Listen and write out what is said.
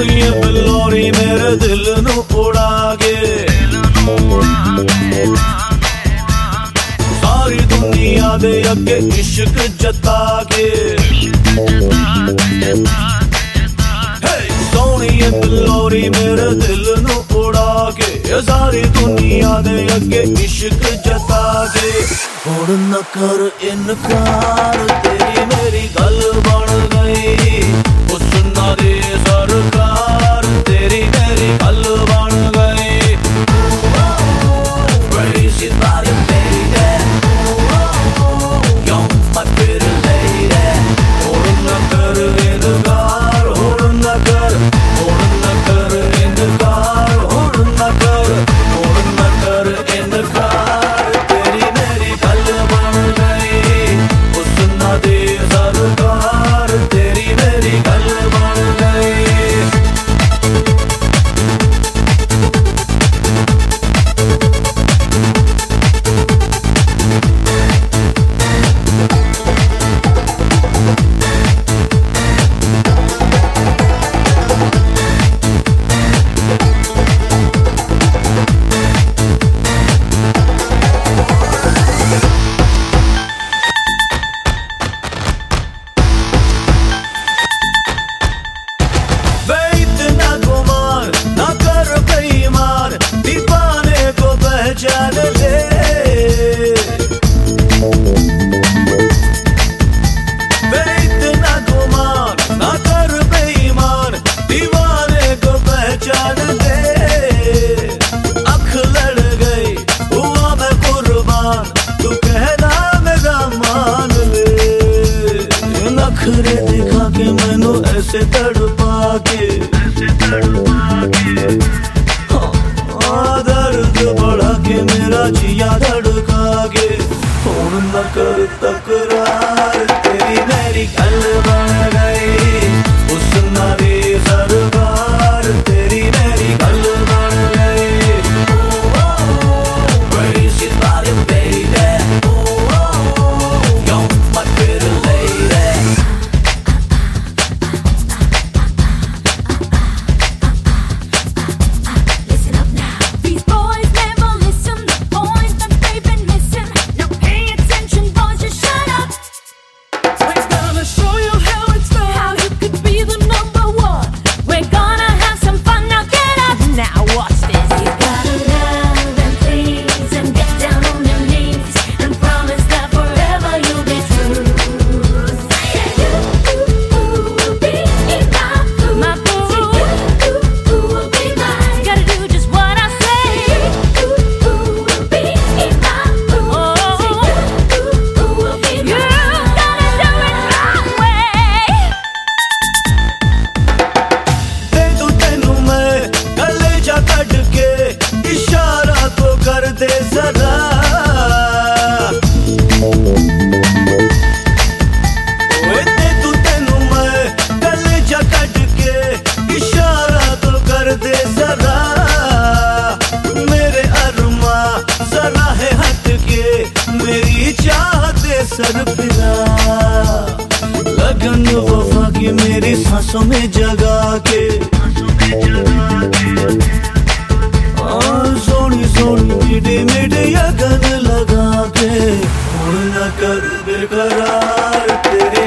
सोनिए बिल्लोरी मेरे दिल नू उड़ा के, सारी दुनिया दे अगे इश्क जता के। सोनिए बिल्लोरी मेरे दिल नू उड़ा के, सारी दुनिया दे अगे इश्क जता के। हुण न कर इनकार, तेरी मेरी गल बन गई, सुनना दे सरकार, तेरी मेरी गल बन गई। Crazy about it, baby, you're my pretty lady। हुण न कर इनकार, हुण न कर इनकार, हुण न कर इनकार, तेरी मेरी गल बन गई, सुनना दे सरकार, तेरी मेरी गल बन गई। नखरे दिखा के मैनू ऐसे तड़पा के, दर्द बढ़ा के मेरा जिया धड़का के। हुण न कर तकरार, तेरी मेरी गल बन गई, सुनना दे सरकार, तेरी मेरी गल बन गई। Crazy about it, baby, you're my pretty lady। सर फिरा लगन वफा की मेरी सांसों में जगा के, सोनी सोनी मीठी मीठी अगन लगा के। हुण न कर बेकरार, तेरी